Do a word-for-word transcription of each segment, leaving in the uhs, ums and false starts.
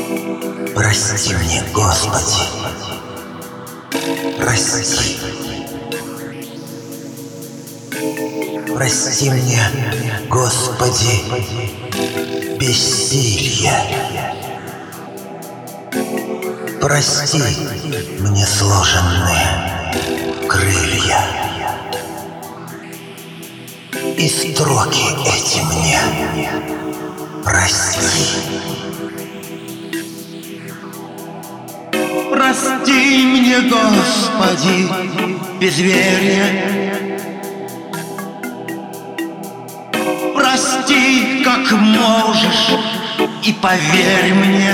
Прости мне, Господи, прости. Прости мне, Господи, бессилье. Прости мне сложенные крылья. И строки эти мне прости. Прости мне, Господи, безверие. Прости, как можешь, и поверь мне.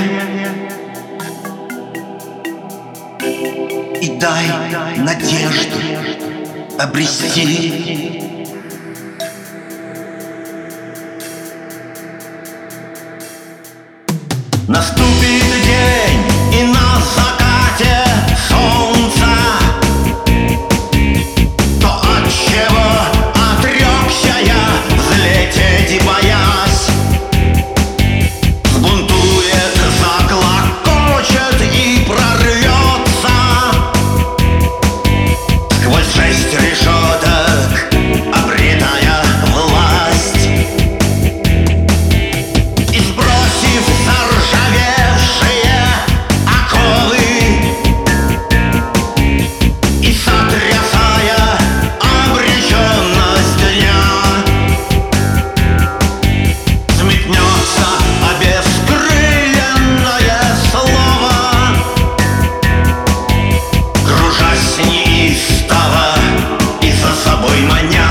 И дай надежду обрести. Наступит день, и на закате солнца то, от чего отрекся я взлететь и боясь, сбунтует, заклокочет и прорвется сквозь шесть решеток, обретая власть. И сбросив заржавевшие оковы и сотрясая обреченность дня, взметнется обескрыленное слово, кружась неистово и за собой маня.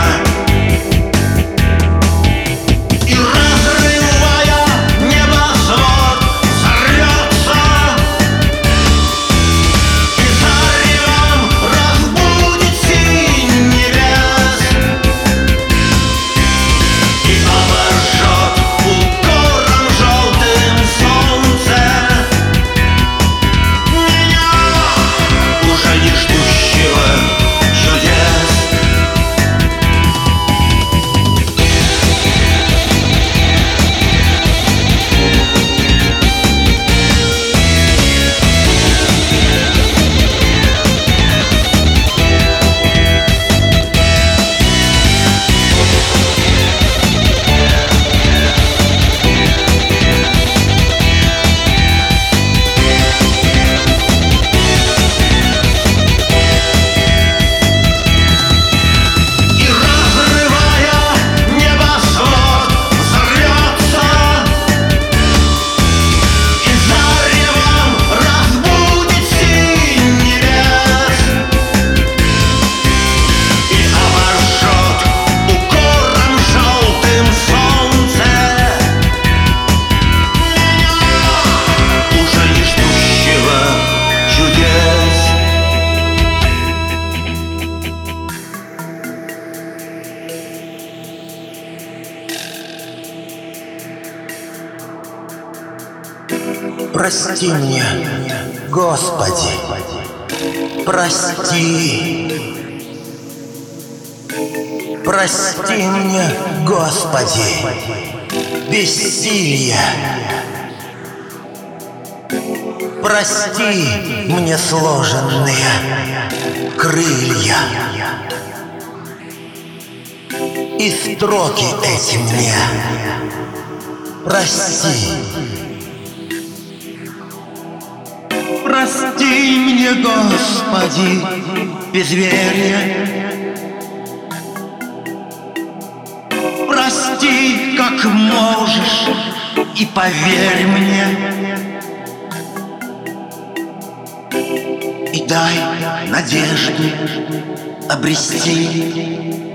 И разрывая небосвод, взорвется, и заревом разбудит синь небес, и обожжет укором желтым солнце меня, уже не ждущего чудес. И разрывая небосвод, взорвется, и заревом разбудит синь небес, и обожжет укором желтым солнце меня, уже не ждущего чудес. Прости мне, Господи, прости. Прости мне, Господи, бессилье. Прости мне сложенные крылья. И строки эти мне прости. Прости мне, Господи, безверие. Прости, как можешь, и поверь мне. И дай надежду обрести.